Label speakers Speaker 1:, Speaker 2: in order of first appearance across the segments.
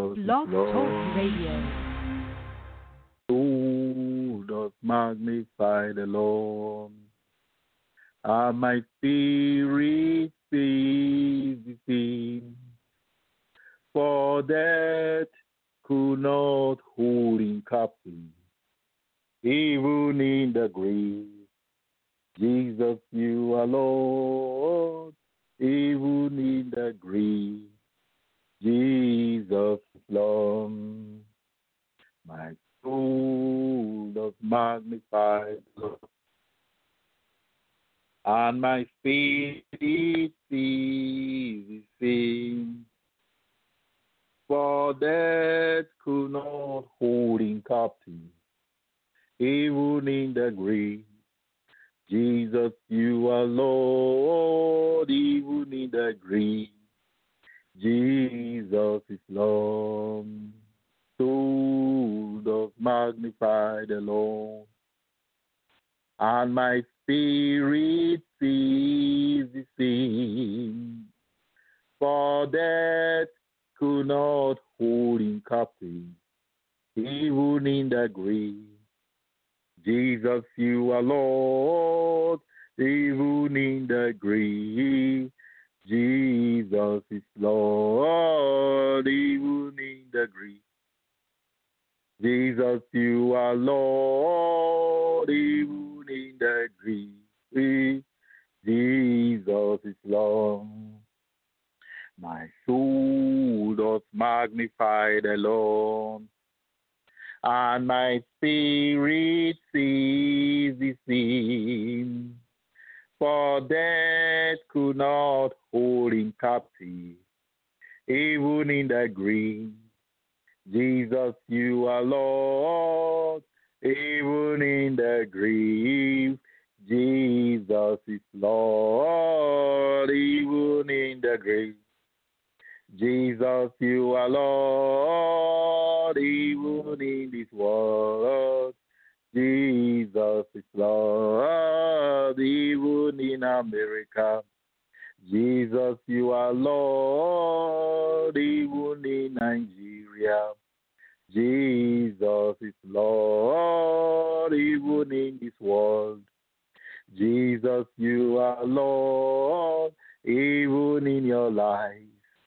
Speaker 1: Jesus is
Speaker 2: Blog Talk
Speaker 1: Lord.
Speaker 2: Radio.
Speaker 1: Oh, does magnify the Lord. And my spirit praises Him. For death could not hold Him captive, even in the grave. Jesus, you are Lord, even in the grave. Jesus is Lord. My soul does magnify the Lord, and my spirit praises Him. For death could not hold Him captive, even in the grave. Jesus, you are Lord, even in the grave. Jesus is Lord. Soul does magnify the Lord, and my spirit praises Him. For death could not hold Him captive, even in the grave. Jesus, you are Lord, even in the grave. Jesus is Lord, even in the grave. Jesus, you are Lord, even in the grave. Jesus is Lord. My soul does magnify the Lord, and my spirit praises Him. For death could not hold Him captive, even in the grave. Jesus, you are Lord, even in the grave. Jesus is Lord, even in the grave. Jesus, you are Lord, even in this world. Jesus is Lord, even in America. Jesus, you are Lord, even in Nigeria. Jesus is Lord, even in this world. Jesus, you are Lord, even in your life.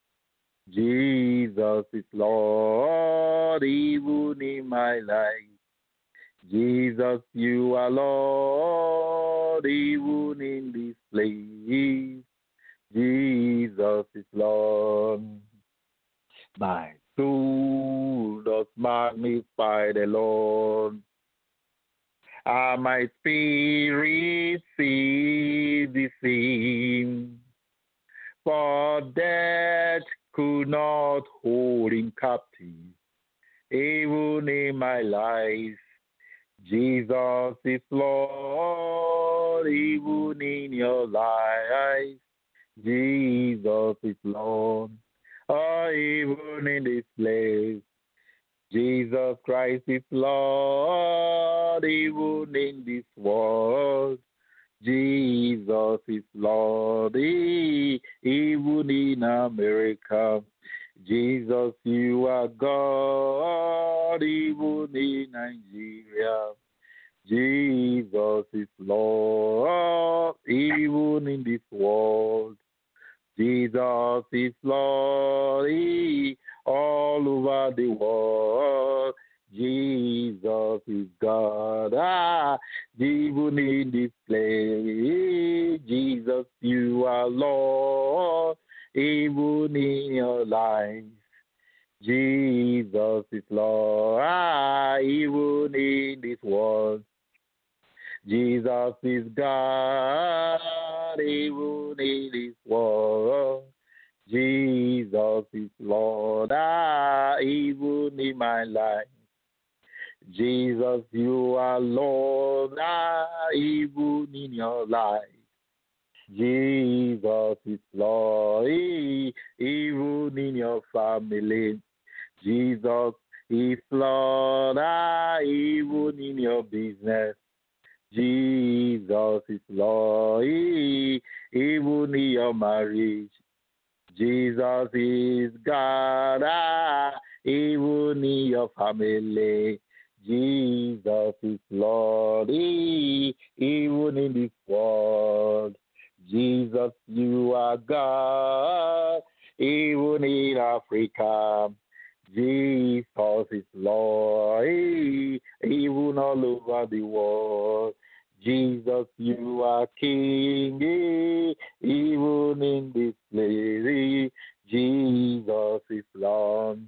Speaker 1: Jesus is Lord, even in my life. Jesus, you are Lord, even in this place. Jesus is Lord. My soul does magnify the Lord, and my spirit praises Him. For death could not hold Him captive, even in my life. Jesus is Lord, even in your life. Jesus is Lord, even in this place. Jesus Christ is Lord, even in this world. Jesus is Lord, even in America. Jesus, you are God, even in Nigeria. Jesus is Lord, even in this world. Jesus is Lord, all over the world. Jesus is God, even in this place. Jesus, you are Lord, even in your life. Jesus is Lord, even in this world. Jesus is God, even in this world. Jesus is Lord, even in my life. Jesus, you are Lord, even in your life. Jesus is Lord, even in your family. Jesus is Lord, even in your business. Jesus is Lord, even in your marriage. Jesus is God, even in your family. Jesus is Lord, even in this world. Jesus, you are God, even in Africa. Jesus is Lord, even all over the world. Jesus, you are King, even in this place. Jesus is Lord.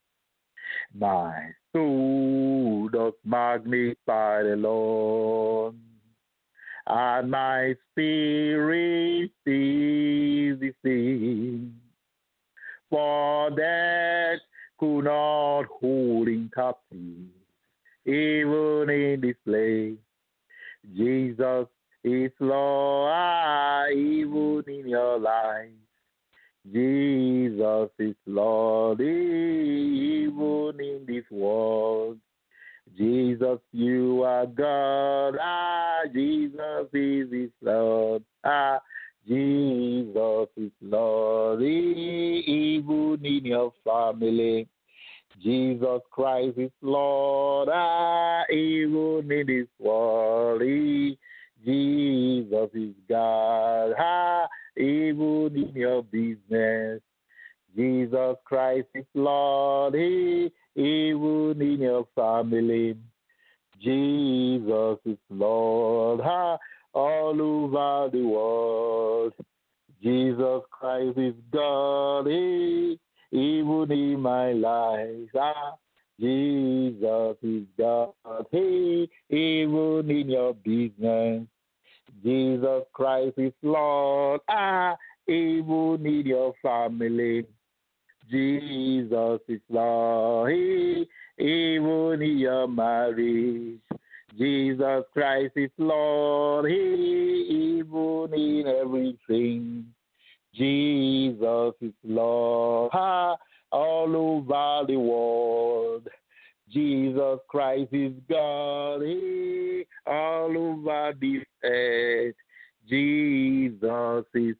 Speaker 1: My soul does magnify the Lord, and my spirit sees the same. For death could not hold him captive, even in this place. Jesus is Lord, even in your life. Jesus is Lord, even in this world. Jesus, you are God. Jesus is his Lord. Jesus is Lord, even in your family. Jesus Christ is Lord, even in this world. Jesus is God, even in your business. Jesus Christ is Lord, even in your family. Jesus is Lord, all over the world. Jesus Christ is God, even in my life. Jesus is God, even in your business. Jesus Christ is Lord, even in your family. Jesus is Lord, even in your marriage. Jesus Christ is Lord, even in everything. Jesus is Lord, all over the world. Jesus Christ is God, all over this earth. Jesus is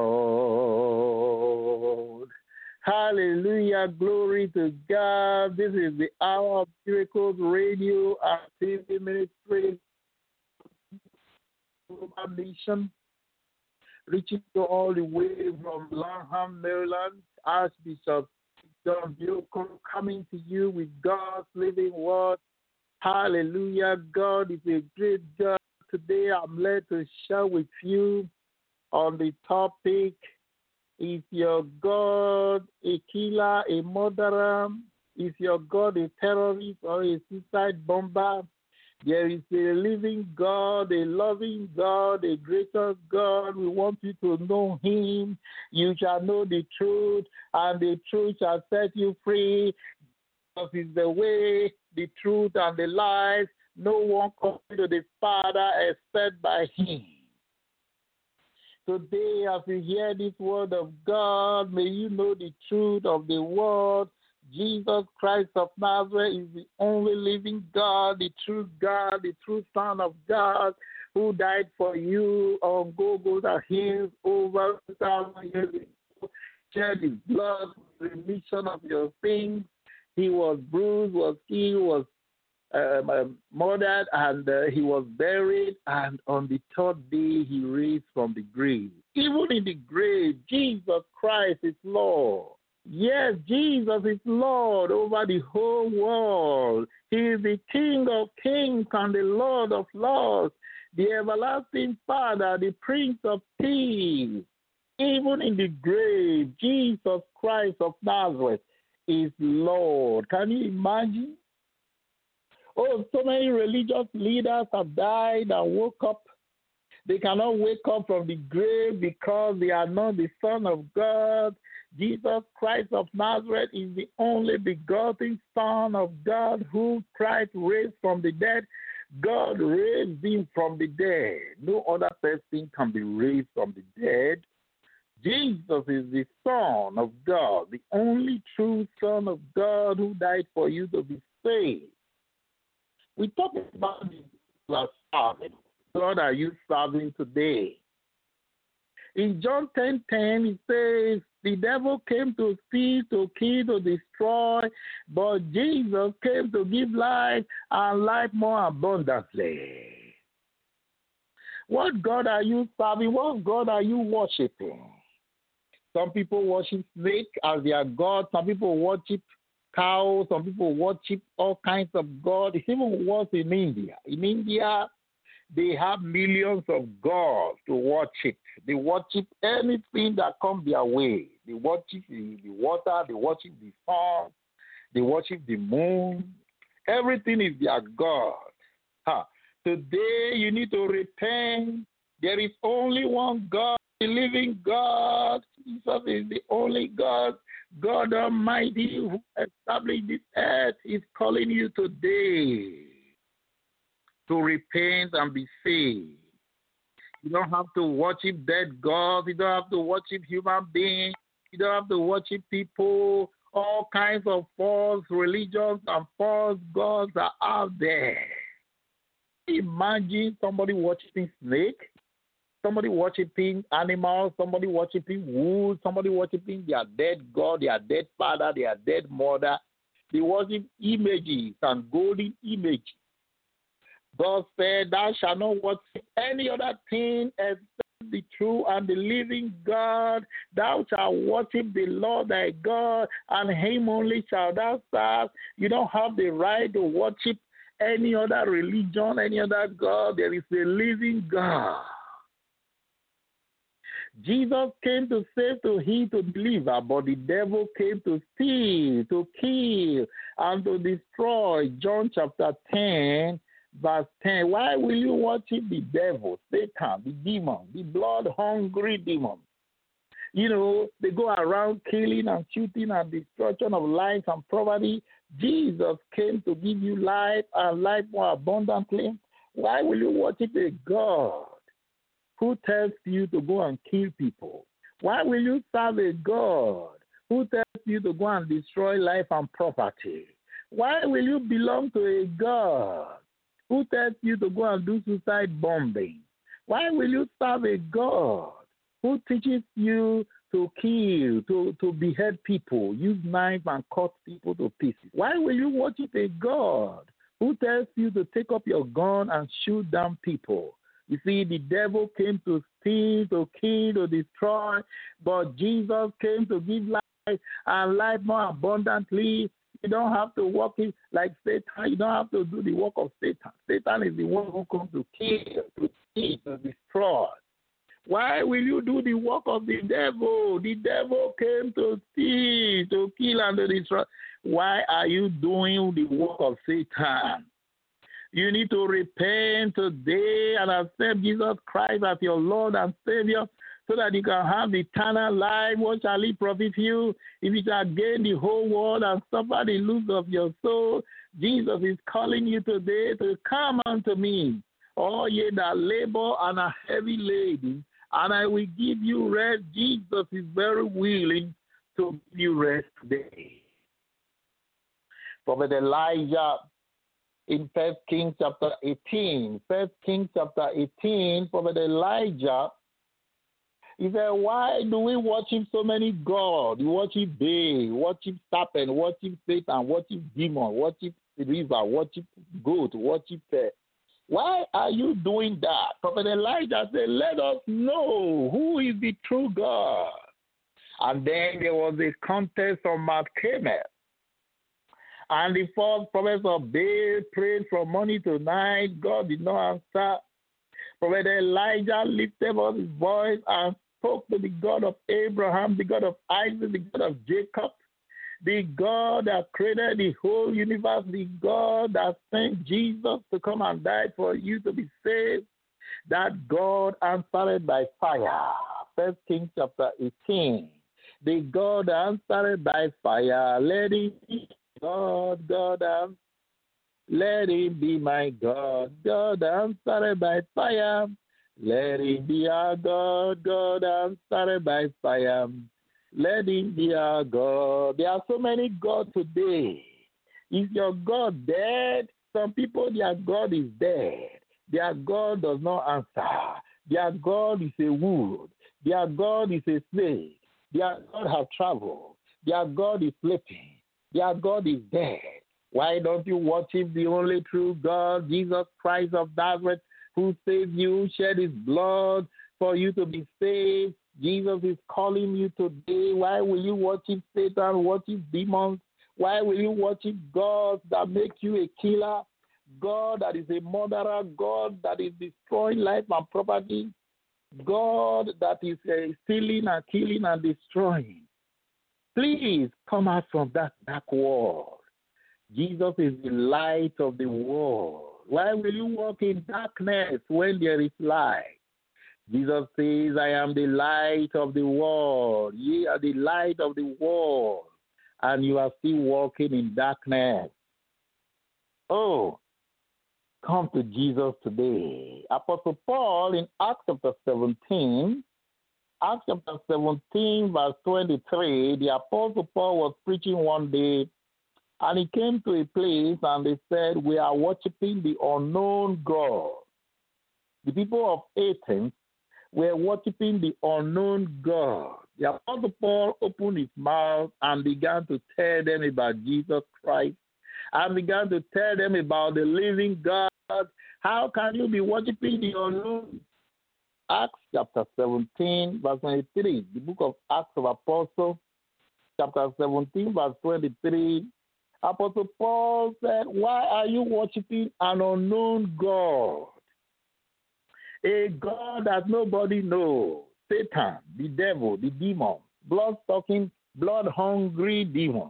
Speaker 1: Lord. Hallelujah, glory to God. This is the Hour of Miracles Radio and TV Ministry Nation, reaching to all the way from Lanham, Maryland. Archbishop John Bioko coming to you with God's living word. Hallelujah, God is a great God. Today I'm led to share with you on the topic, is your God a killer, a murderer? Is your God a terrorist or a suicide bomber? There is a living God, a loving God, a gracious God. We want you to know him. You shall know the truth, and the truth shall set you free. Jesus is the way, the truth, and the life. No one comes to the Father except by him. Today, as you hear this word of God, may you know the truth of the word. Jesus Christ of Nazareth is the only living God, the true Son of God, who died for you on Golgotha Hills over 2,000 years ago, shed his blood for the remission of your sins. He was bruised, was killed, was murdered, and he was buried, and on the third day he raised from the grave. Even in the grave, Jesus Christ is Lord. Yes, Jesus is Lord over the whole world. He is the King of kings and the Lord of lords, the everlasting Father, the Prince of Peace. Even in the grave, Jesus Christ of Nazareth is Lord. Can you imagine? Oh, so many religious leaders have died and woke up. They cannot wake up from the grave because they are not the Son of God. Jesus Christ of Nazareth is the only begotten Son of God who Christ raised from the dead. God raised him from the dead. No other person can be raised from the dead. Jesus is the Son of God, the only true Son of God who died for you to be saved. We talk about the serving. God, are you serving today? In John 10:10, it says, the devil came to steal, to kill, to destroy, but Jesus came to give life and life more abundantly. What God are you serving? What God are you worshiping? Some people worship snake as their God. Some people worship cows. Some people worship all kinds of gods. It's even worse in India. In India, they have millions of gods to worship. They worship anything that comes their way. They worship the water. They worship the sun. They worship the moon. Everything is their God. Today, you need to repent. There is only one God, the living God. Jesus is the only God. God Almighty who established this earth is calling you today to repent and be saved. You don't have to worship dead gods. You don't have to worship human beings. You don't have to worship people. All kinds of false religions and false gods are out there. Imagine somebody worshiping snake, somebody worshiping animals, somebody worshiping wood, somebody worshiping their dead God, their dead father, their dead mother. They worship images and golden images. God said, thou shalt not worship any other thing except the true and the living God. Thou shalt worship the Lord thy God, and him only shalt thou serve. You don't have the right to worship any other religion, any other God. There is a living God. Jesus came to save, to heal, to deliver, but the devil came to steal, to kill, and to destroy. John chapter 10, verse 10. Why will you worship the devil, Satan, the demon, the blood-hungry demon? You know, they go around killing and shooting and destruction of life and property. Jesus came to give you life and life more abundantly. Why will you worship a God who tells you to go and kill people? Why will you serve a God who tells you to go and destroy life and property? Why will you belong to a God who tells you to go and do suicide bombing? Why will you serve a God who teaches you to kill, to behead people, use knives and cut people to pieces? Why will you worship a God who tells you to take up your gun and shoot down people? You see, the devil came to steal, to kill, to destroy, but Jesus came to give life and life more abundantly. You don't have to work it like Satan. You don't have to do the work of Satan. Satan is the one who comes to kill, to steal, to destroy. Why will you do the work of the devil? The devil came to steal, to kill, and to destroy. Why are you doing the work of Satan? You need to repent today and accept Jesus Christ as your Lord and Savior so that you can have eternal life. What shall it profit you if you shall gain the whole world and suffer the loss of your soul? Jesus is calling you today to come unto me, all ye that labor and are heavy laden, and I will give you rest. Jesus is very willing to give you rest today. Prophet Elijah in 1 Kings chapter 18, 1 Kings chapter 18, Prophet Elijah, he said, why do we worship so many gods? You worship Baal, worship serpent, worship Satan, worship demon, worship river, worship goat, worship Why are you doing that? Prophet Elijah said, let us know who is the true God. And then there was a contest on Mount Carmel. And the false prophets of Baal prayed from morning to night. God did not answer. Prophet Elijah lifted up his voice and spoke to the God of Abraham, the God of Isaac, the God of Jacob, the God that created the whole universe, the God that sent Jesus to come and die for you to be saved. That God answered by fire. 1 Kings chapter 18. The God answered by fire. Let him be God, let him be my God. God answered by fire. Let him be our God. God answered by fire. Let him be our God. There are so many gods today. Is your God dead? Some people, their God is dead. Their God does not answer. Their God is a wood. Their God is a slave. Their God has traveled. Their God is sleeping. Their God is dead. Why don't you worship the only true God, Jesus Christ of Nazareth, who saved you, shed his blood for you to be saved? Jesus is calling you today. Why will you worship Satan, worship demons? Why will you worship gods that make you a killer? God that is a murderer, God that is destroying life and property, God that is stealing and killing and destroying. Please come out from that dark world. Jesus is the light of the world. Why will you walk in darkness when there is light? Jesus says, I am the light of the world. Ye are the light of the world, and you are still walking in darkness. Oh, come to Jesus today. Apostle Paul in Acts chapter 17, verse 23, the Apostle Paul was preaching one day, and he came to a place and they said, we are worshiping the unknown God. The people of Athens were worshiping the unknown God. The Apostle Paul opened his mouth and began to tell them about Jesus Christ and began to tell them about the living God. How can you be worshiping the unknown? Acts chapter 17, verse 23, the book of Acts of Apostles, chapter 17, verse 23, Apostle Paul said, why are you worshiping an unknown God? A God that nobody knows, Satan, the devil, the demon, blood-sucking, blood-hungry demon,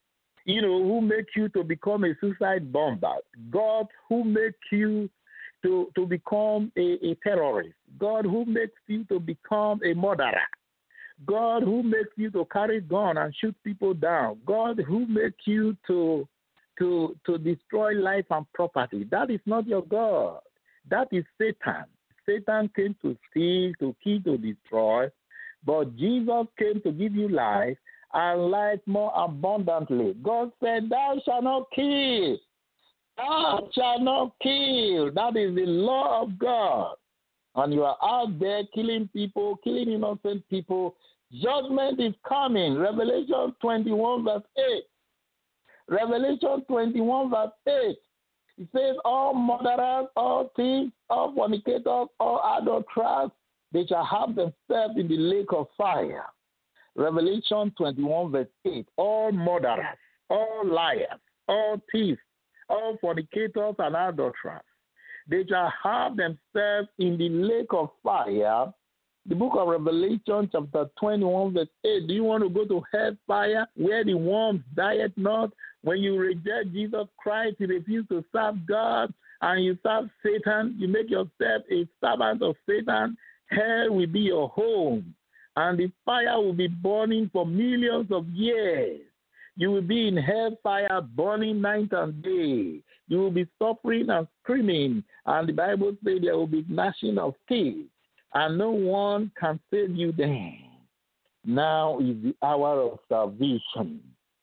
Speaker 1: who make you to become a suicide bomber, God who makes you to become a terrorist, God who makes you to become a murderer, God who makes you to carry gun and shoot people down, God who makes you to destroy life and property. That is not your God. That is Satan. Satan came to steal, to kill, to destroy, but Jesus came to give you life and life more abundantly. God said, thou shalt not kill. Thou shalt not kill. That is the law of God. And you are out there killing people, killing innocent people. Judgment is coming. Revelation 21 verse 8. Revelation 21 verse 8. It says, all murderers, all thieves, all fornicators, all adulterers, they shall have themselves in the lake of fire. Revelation 21 verse 8. All murderers, all liars, all thieves, all fornicators and adulterers, they shall have themselves in the lake of fire. The book of Revelation chapter 21 verse 8. Do you want to go to hellfire where the worms diet not? When you reject Jesus Christ, you refuse to serve God, and you serve Satan, you make yourself a servant of Satan, hell will be your home, and the fire will be burning for millions of years. You will be in hellfire burning night and day. You will be suffering and screaming, and the Bible says there will be gnashing of teeth, and no one can save you then. Now is the hour of salvation.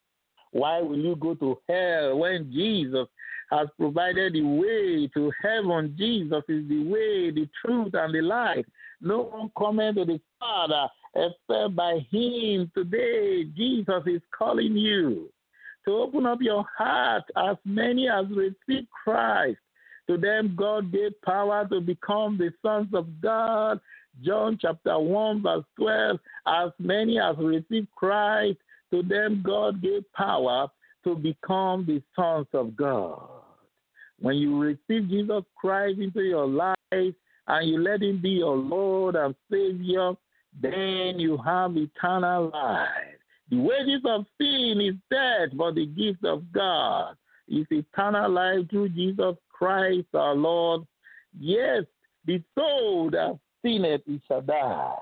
Speaker 1: Why will you go to hell when Jesus has provided the way to heaven? Jesus is the way, the truth, and the life. No one comes to the Father except by him. Today, Jesus is calling you to open up your heart. As many as receive Christ, to them God gave power to become the sons of God. John chapter 1 verse 12, as many as receive Christ, to them God gave power to become the sons of God. When you receive Jesus Christ into your life and you let him be your Lord and Savior, then you have eternal life. The wages of sin is death, but the gift of God is eternal life through Jesus Christ our Lord. Yes, the soul that sinneth, it shall die.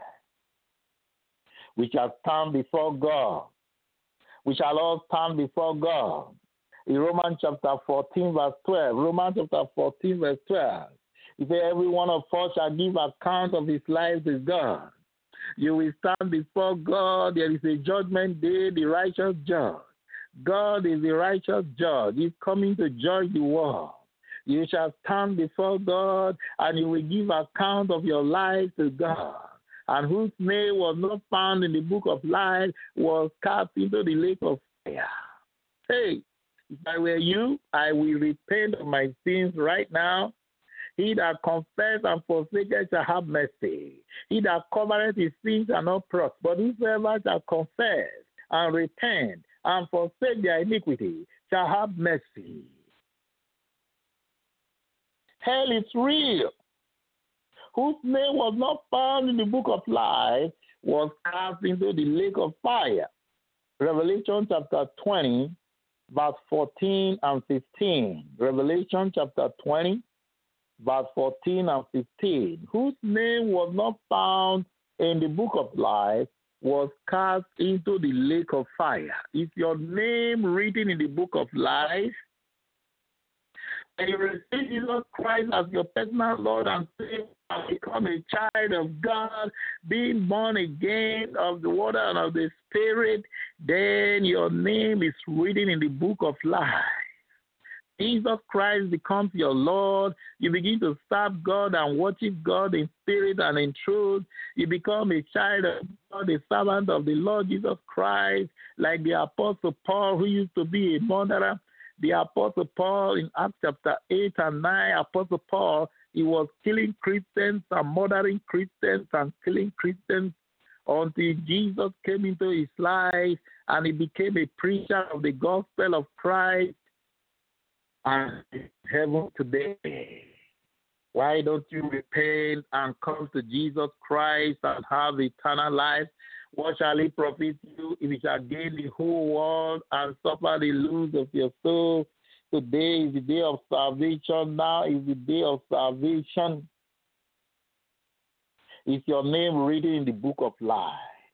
Speaker 1: We shall stand before God. We shall all stand before God. In Romans chapter 14, verse 12. Romans chapter 14, verse 12. It says, every one of us shall give account of his life to God. You will stand before God. There is a judgment day, the righteous judge. God is the righteous judge. He's coming to judge the world. You shall stand before God, and you will give account of your life to God. and whose name was not found in the book of life was cast into the lake of fire. Hey, if I were you, I will repent of my sins right now. He that confess and forsaketh shall have mercy. He that covereth his sins shall not prosper. But whosoever shall confess and repent and forsake their iniquity shall have mercy. Hell is real. Whose name was not found in the book of life was cast into the lake of fire. Revelation chapter 20, verse 14 and 15. Revelation chapter 20, verse 14 and 15. Whose name was not found in the book of life was cast into the lake of fire. Is your name written in the book of life? When you receive Jesus Christ as your personal Lord and Savior and become a child of God, being born again of the water and of the Spirit, then your name is written in the book of life. Jesus Christ becomes your Lord. You begin to serve God and worship God in spirit and in truth. You become a child of God, a servant of the Lord Jesus Christ, like the Apostle Paul, who used to be a murderer. The Apostle Paul in Acts chapter 8 and 9, Apostle Paul, he was killing Christians and murdering Christians and killing Christians until Jesus came into his life and he became a preacher of the gospel of Christ and in heaven today. Why don't you repent and come to Jesus Christ and have eternal life? What shall it profit you if you shall gain the whole world and suffer the loss of your soul? Today is the day of salvation. Now is the day of salvation. Is your name written in the book of life?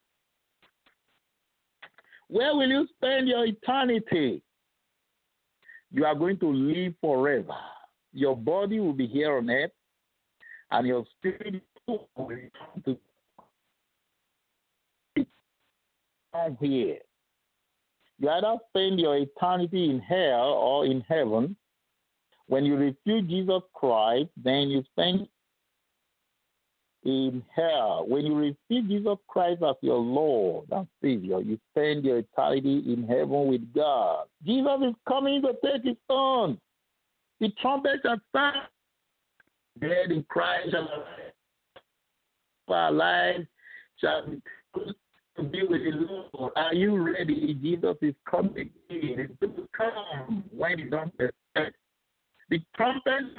Speaker 1: Where will you spend your eternity? You are going to live forever. Your body will be here on earth, and your spirit will return to here. You either spend your eternity in hell or in heaven. When you refuse Jesus Christ, then you spend in hell. When you receive Jesus Christ as your Lord and Savior, you spend your eternity in heaven with God. Jesus is coming to take his own. The trumpet shall sound. Dead in Christ shall our lives shall be to be with the Lord. Are you ready? Jesus is coming again. It's going to come when you don't expect. The trumpet